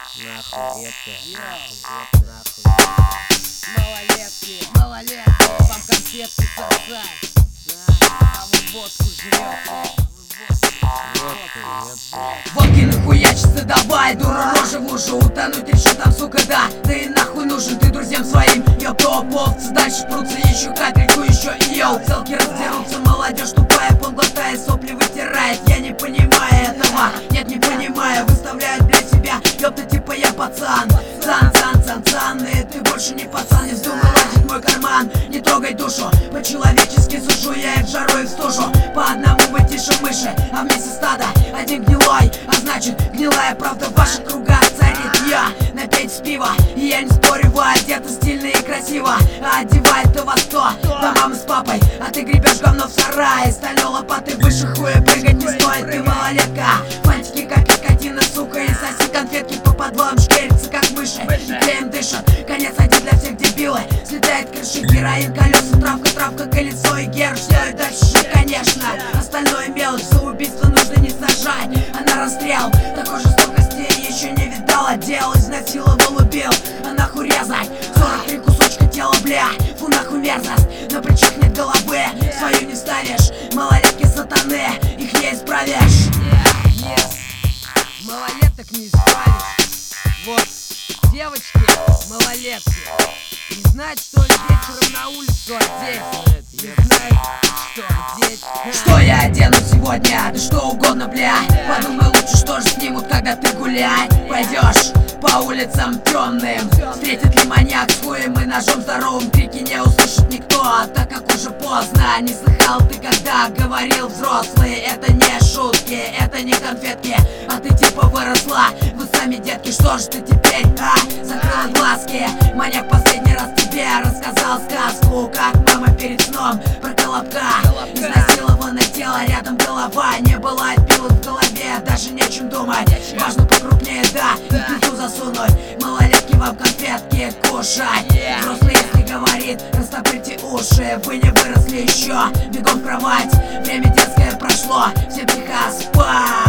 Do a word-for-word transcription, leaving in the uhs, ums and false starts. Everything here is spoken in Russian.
Нахуй это, нахуй это, нахуй. Малолетки, малолетки, вам конфетки сосать, а вы водку жрете. Водки нахуячится, давай, дура рожа в лужу. Утонуть решил там, сука, да. Ты нахуй нужен, ты друзьям своим. Ёптоповцы дальше прутся, еще капельку, еще и ел. Целки раздерутся, молодежь тупая, поглотает, сопли вытирает. Я не понимаю этого, нет, не понимаю. Выставляют для себя, ёпта, типа я пацан. Цан, цан, цан, цан, и ты больше не пацан. Не вздумай лазить мой карман, не трогай душу. По-человечески сушу я их в жару и в стужу. По одному вы тише мыши, а вместе стада один гнилой, а значит гнилая правда в ваших кругах царит. Я напеть с пива, и я не спорю, вы одеты стильно и красиво, а одевает-то вас кто? Да мама с папой, а ты гребешь говно в сарае. Стальной лопатой выше хуя прыгать не стоит, ты малолетка. Фантики как скотина, сука, и соси конфетки по подвалам, шкерится как мыши, и клеем дышат. Конец один для всех дебилы, слетает крыши, героин, колеса, травка, травка, колесо и гер. Все и дальше, конечно, остальное мелочь. За убийство нужно не сажать, а на расстрел. Такой жестокости еще не видала. Дело изнасиловал, убил, а нахуй резать. Сорок три кусочка тела, бля, фу нахуй мерзость. На плечах нет головы, свою не ставишь. Малолетки сатаны, их не исправишь. Yeah, yes. Малолеток не исправишь. Вот, девочки, малолетки не знают, что вечером на улицу одеть. Не знают, что одеть. Что я одену сегодня? Да что угодно, бля. Подумай лучше, что же снимут, когда ты гулять пойдешь по улицам темным. Встретит ли маньяк с хуем и ножом здоровым, крики не услышит никто, так как уже поздно. Не слыхал ты, когда говорил взрослые, это не шутки, это не конфетки, а ты типа выросла. Вы сами, детки, что же ты теперь, а? Закрыла глазки, маньяк последний раз тебе рассказал сказку, как мама перед сном про колобка. Изнасилованное тело, рядом голова, не было пилот в голове, даже нечем думать. Важно покрупнее, да, и плиту засунуть. Малолетки вам конфетки кушать. Взрослый, если говорит, растопырьте уши. Вы не выросли еще, бегом в кровать. Время детское прошло, всем тихо спать.